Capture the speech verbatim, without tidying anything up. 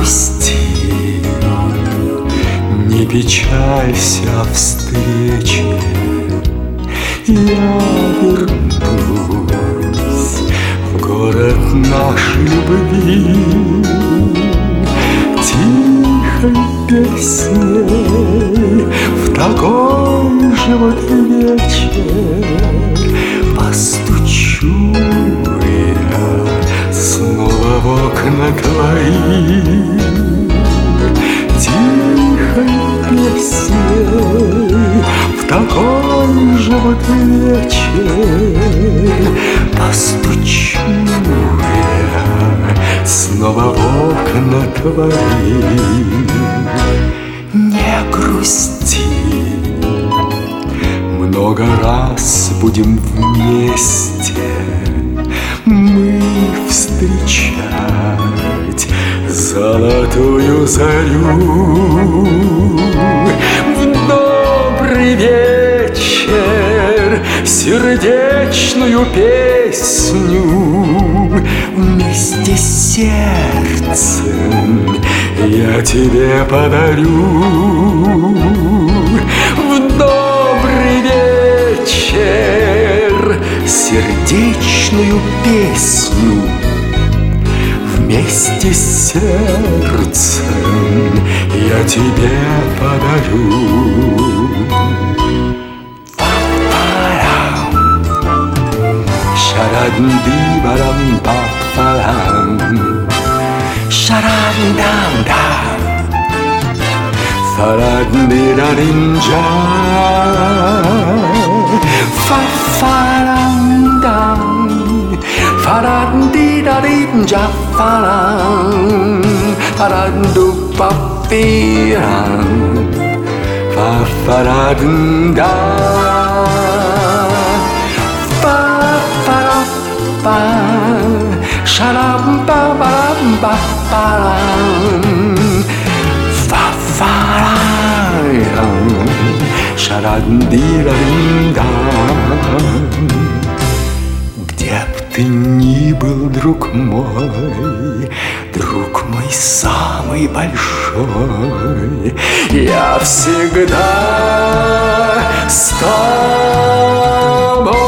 грусти, не печалься о встрече. Я вернусь в город нашей любви тихой песней. В такой же вот вечер постучу я снова в окна твои тихой песней. В такой же вот вечер постучу я снова в окна твои. Не грусти, много раз будем вместе мы встречать золотую зарю. В добрый вечер сердечную песню вместе с сердцем я тебе подарю. В добрый вечер сердечную песню вместе с сердцем я тебе подарю. Шаран-ди-барам-пап-парам, шаран-дам-дам, фаран-ди-ра-рин-джа, фа-фарам-дам, фаран-ди-ра-рин-джа, фарам, фаран-ду-пап-пирам, фа-фаран-дам. Шарам-па-барам-па-парам, фа-фарам, шаран-ди-ра-рин-дам. Где б ты ни был, друг мой, друг мой самый большой, я всегда с тобой.